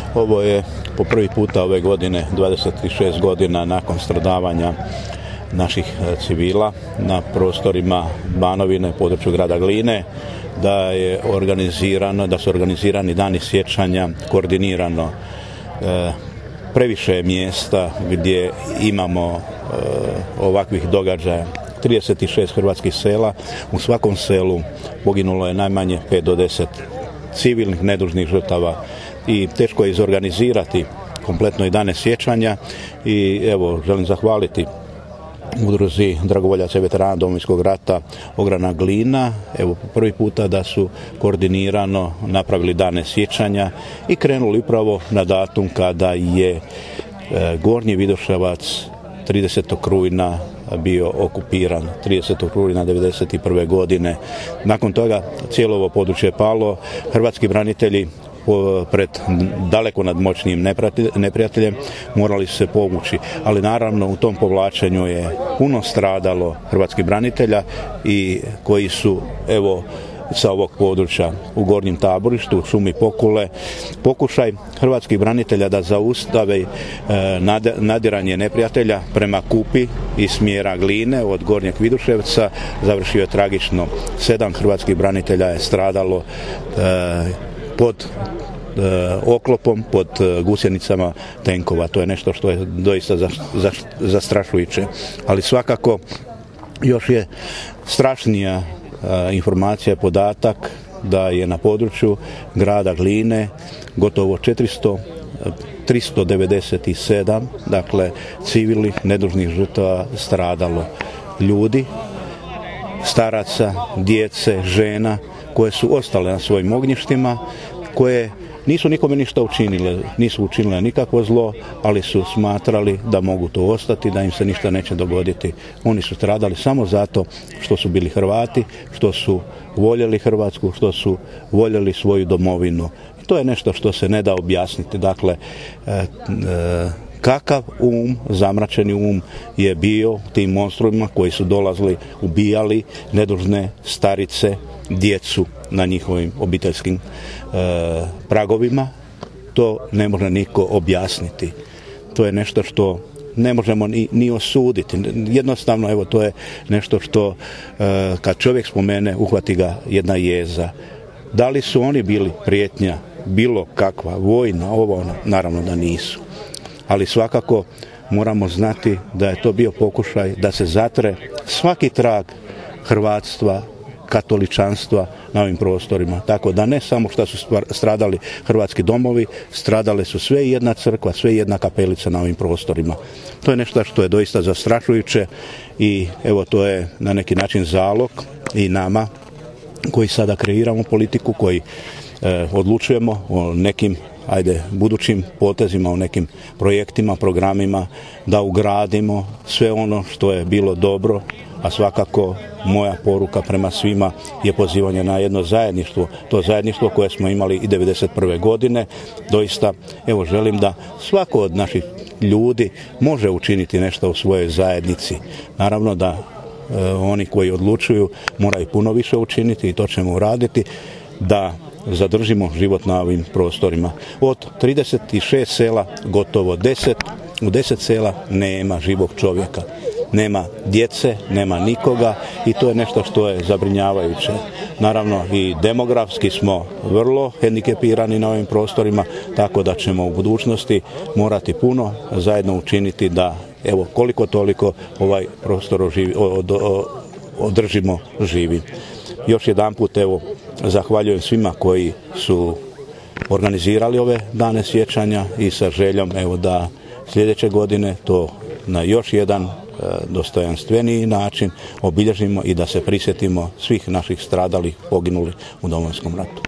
Ovo je po prvi puta ove godine, 26 godina nakon stradavanja naših civila na prostorima Banovine, području grada Gline, da su organizirani dani sjećanja koordinirano. Previše je mjesta gdje imamo ovakvih događaja. 36 hrvatskih sela, u svakom selu poginulo je najmanje 5 do 10 civilnih nedužnih žrtava i teško je izorganizirati kompletno i dane sjećanja i evo želim zahvaliti udruzi dragovoljaca i veterana Domovinskog rata Ograna Glina, evo po prvi puta da su koordinirano napravili dane sjećanja i krenuli upravo na datum kada je Gornji Vidoševac 30. rujna bio okupiran, 30. rujna 1991. godine. Nakon toga cijelo ovo područje je palo, hrvatski branitelji pred daleko nadmoćnijim neprijateljem morali su se povući, ali naravno u tom povlačenju je puno stradalo hrvatskih branitelja i koji su evo sa ovog područja u Gornjem Taborištu, u šumi Pokule. Pokušaj hrvatskih branitelja da zaustave nadiranje neprijatelja prema Kupi iz smjera Gline od Gornjeg Vidoševca završio je tragično. 7 hrvatskih branitelja je stradalo pod oklopom, pod gusjenicama tenkova. To je nešto što je doista zastrašujuće. Ali svakako još je strašnija informacija, podatak da je na području grada Gline gotovo 397 dakle civilnih nedužnih žrtava stradalo. Ljudi, staraca, djece, žena koje su ostale na svojim ognjištima, koje nisu nikome ništa učinile, nisu učinile nikakvo zlo, ali su smatrali da mogu to ostati, da im se ništa neće dogoditi. Oni su stradali samo zato što su bili Hrvati, što su voljeli Hrvatsku, što su voljeli svoju domovinu. I to je nešto što se ne da objasniti. Dakle, kakav zamračeni um je bio tim monstrumima koji su dolazili, ubijali nedužne starice, djecu na njihovim obiteljskim pragovima, to ne može niko objasniti. To je nešto što ne možemo ni osuditi. Jednostavno, evo, to je nešto što kad čovjek spomene, uhvati ga jedna jeza. Da li su oni bili prijetnja, bilo kakva, vojna, ovo, naravno da nisu. Ali svakako moramo znati da je to bio pokušaj da se zatre svaki trag hrvatstva, katoličanstva na ovim prostorima. Tako da ne samo što su stradali hrvatski domovi, stradale su sve i jedna crkva, sve i jedna kapelica na ovim prostorima. To je nešto što je doista zastrašujuće i evo to je na neki način zalog i nama koji sada kreiramo politiku, koji odlučujemo o nekim budućim potezima, o nekim projektima, programima, da ugradimo sve ono što je bilo dobro, a svakako moja poruka prema svima je pozivanje na jedno zajedništvo, to zajedništvo koje smo imali i 1991. godine. Doista, evo, želim da svako od naših ljudi može učiniti nešto u svojoj zajednici. Naravno da oni koji odlučuju moraju puno više učiniti i to ćemo uraditi, da zadržimo život na ovim prostorima. Od 36 sela, gotovo 10, u 10 sela nema živog čovjeka. Nema djece, nema nikoga i to je nešto što je zabrinjavajuće. Naravno i demografski smo vrlo hendikepirani na ovim prostorima, tako da ćemo u budućnosti morati puno zajedno učiniti da, evo, koliko toliko ovaj prostor održimo živim. Još jedanput, evo, zahvaljujem svima koji su organizirali ove dane sjećanja i sa željom, evo, da sljedeće godine to na još jedan dostojanstveniji način obilježimo i da se prisjetimo svih naših stradalih, poginulih u Domovinskom ratu.